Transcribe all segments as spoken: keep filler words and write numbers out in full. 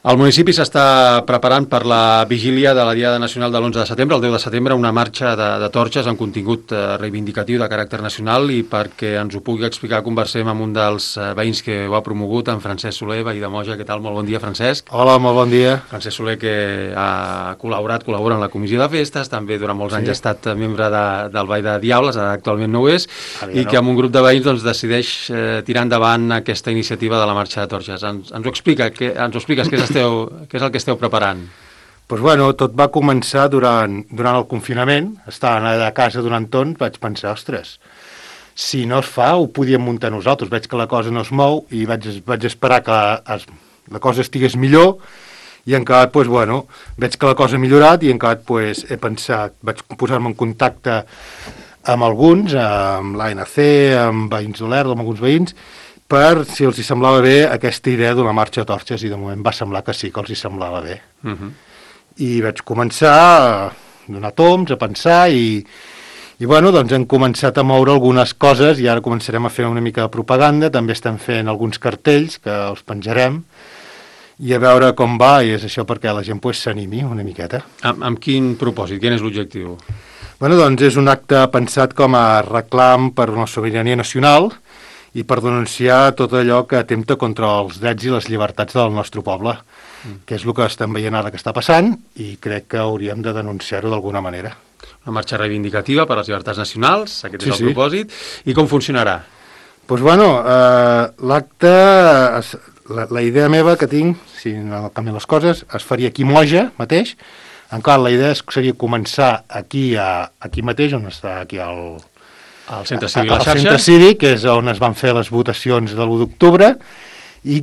El municipi s'està preparant per la vigília de la Diada Nacional de l'onze de setembre, el deu de setembre, una marxa de, de torxes amb contingut eh, reivindicatiu de caràcter nacional, i perquè ens ho pugui explicar conversem amb un dels eh, veïns que ho ha promogut, en Francesc Soler, veí de Moja. Què tal? Molt bon dia, Francesc. Hola, molt bon dia. Francesc Soler, que ha col·laborat, col·labora en la comissió de festes, també durant molts sí. anys ha estat membre de, del Ball de Diables, actualment no ho és, Ara i no. que amb un grup de veïns doncs, decideix eh, tirar endavant aquesta iniciativa de la marxa de torxes. Ens, ens ho explica, que, ens ho expliques, què és Esteu, què és el que esteu preparant? Pues bueno, tot va començar durant, durant el confinament. Estava a casa durant tot, vaig pensar, ostres, si no es fa, ho podíem muntar nosaltres. Veig que la cosa no es mou i vaig, vaig esperar que es, la cosa estigués millor, i en acabat, pues, bueno, veig que la cosa ha millorat i en acabat pues, he pensat, vaig posar-me en contacte amb alguns, amb l'A N C, amb veïns d'Olèrdola, amb alguns veïns, per si els hi semblava bé aquesta idea d'una marxa de torxes, i de moment va semblar que sí, que els hi semblava bé. Uh-huh. I vaig començar a donar toms, a pensar, i, i bueno, doncs hem començat a moure algunes coses, i ara començarem a fer una mica de propaganda, també estem fent alguns cartells que els penjarem, i a veure com va, i és això perquè la gent pues, s'animi una miqueta. Amb, amb quin propòsit? Quin és l'objectiu? Bueno, doncs és un acte pensat com a reclam per una sobirania nacional, i per denunciar tot allò que atempta contra els drets i les llibertats del nostre poble, mm. que és el que estem veient ara que està passant, i crec que hauríem de denunciar-ho d'alguna manera. Una marxa reivindicativa per les llibertats nacionals, aquest sí, és el sí. propòsit. I com funcionarà? Doncs pues bueno, eh, l'acte, la, la idea meva que tinc, si no canvien les coses, es faria aquí a Moja mateix. Encara la idea seria començar aquí, a, aquí mateix, on està aquí el... Al Centre Cívic La Xarxa. Al Centre Cívic, que és on es van fer les votacions de l'u d'octubre, i,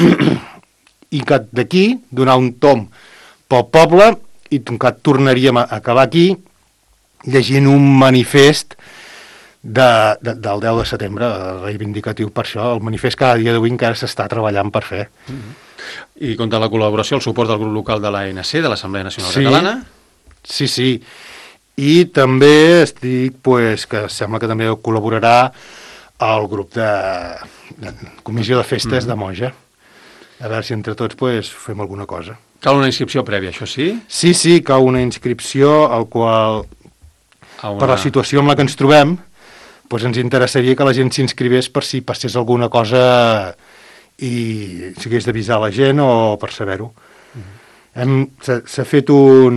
i que d'aquí donar un tom pel poble, i que tornaríem a acabar aquí llegint un manifest de, de, del deu de setembre, reivindicatiu per això, el manifest cada dia d'avui encara s'està treballant per fer. Mm-hmm. I compta la col·laboració, el suport del grup local de l'A N C, de l'Assemblea Nacional sí, Catalana? Sí, sí. I també estic, pues, que sembla que també col·laborarà el grup de, de Comissió de Festes mm. de Moja. A veure si entre tots pues, fem alguna cosa. Cal una inscripció prèvia, això sí? Sí, sí, cal una inscripció al qual, una... per la situació en la que ens trobem, pues, ens interessaria que la gent s'inscrivés per si passés alguna cosa i si hagués d'avisar la gent o per saber-ho. Mm. S'ha fet un...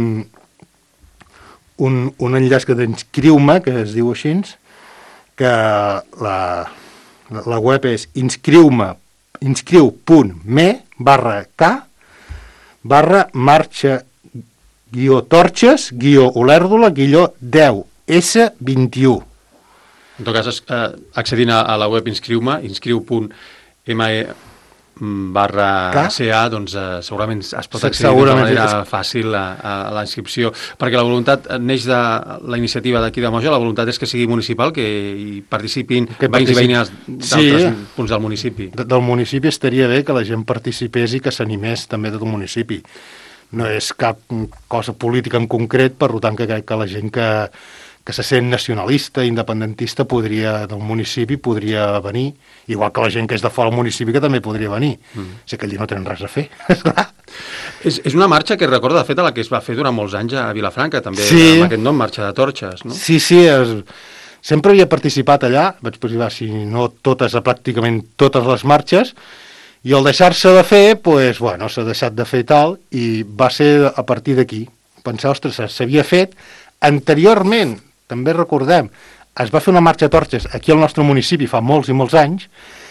Un, un enllaç que d'inscriu-me, que es diu així, que la, la web és inscriu-me, inscriu.me barra K barra marxa guió torxes guió olèrdola guió deu S vint-i-u. En tot cas, eh, accedint a, a la web inscriu-me, inscriu.me barra K? C A, doncs eh, segurament es pot accedir de manera és... fàcil a, a la inscripció, perquè la voluntat neix de la iniciativa d'aquí de Moja, la voluntat és que sigui municipal, que hi participin que veïns particip... i veïnes d'altres sí, punts del municipi. De, del municipi estaria bé que la gent participés i que s'animés també de tot el municipi. No és cap cosa política en concret, per tant que crec que la gent que, que se sent nacionalista, independentista, podria, del municipi podria venir, igual que la gent que és de fora del municipi que també podria venir. Mm. Sé que allí no tenen res a fer. és, és una marxa que recorda, de fet, a la que es va fer durant molts anys a Vilafranca, també sí. amb aquest nom, Marxa de Torxes, no? Sí, sí, és... sempre havia participat allà, vaig participar, si no totes, pràcticament totes les marxes, i al deixar-se de fer, pues, bueno, s'ha deixat de fer tal, i va ser a partir d'aquí. Pensar, ostres, s'havia fet anteriorment, també recordem, es va fer una marxa de torxes aquí al nostre municipi fa molts i molts anys,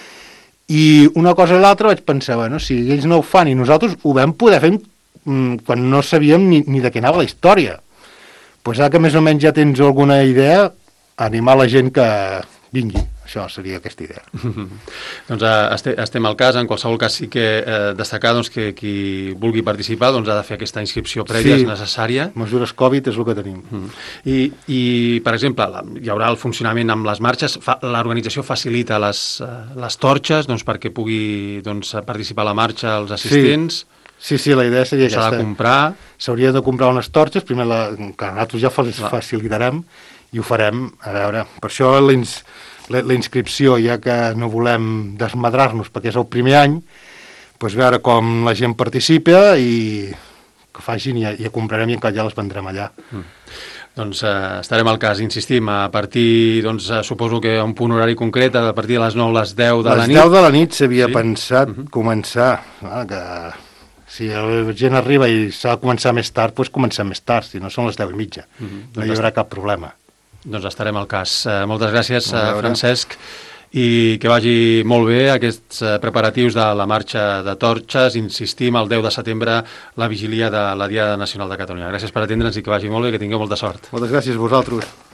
i una cosa i l'altra vaig pensar, bueno, si ells no ho fan i nosaltres ho vam poder fer mmm, quan no sabíem ni, ni de què anava la història. Pues ara que més o menys ja tens alguna idea, animar la gent que vingui. Això seria aquesta idea. doncs eh, estem al cas, en qualsevol cas sí que eh, destacar doncs, que qui vulgui participar doncs, ha de fer aquesta inscripció prèvia, sí, és necessària. Mesures Covid és el que tenim. Mm. I, I, per exemple, la, hi haurà el funcionament amb les marxes, fa, l'organització facilita les, les torxes doncs, perquè pugui doncs, participar a la marxa els assistents. Sí, sí, sí, la idea seria aquesta. S'ha de comprar. S'hauria de comprar unes torxes, primer la, que nosaltres ja facilitarem i ho farem, a veure, per això l'ins... La, la inscripció, ja que no volem desmadrar-nos perquè és el primer any, pues, veure com la gent participa i que facin i ja, ja comprarem i encara ja les vendrem allà. Mm. Doncs eh, estarem al cas, insistim, a partir, doncs, eh, suposo que a un punt horari concret, a partir de les nou, les deu de les la nit. Les deu de la nit s'havia sí? pensat uh -huh. començar, ah, que si la gent arriba i s'ha de començar més tard, doncs comencem més tard, si no són les deu i mitja, uh -huh. no hi haurà cap problema. Doncs estarem al cas. Eh, moltes gràcies, eh, Francesc, i que vagi molt bé aquests eh, preparatius de la marxa de torxes. Insistim, el deu de setembre, la vigília de la Diada Nacional de Catalunya. Gràcies per atendre'ns i que vagi molt bé, que tingueu molta sort. Moltes gràcies a vosaltres.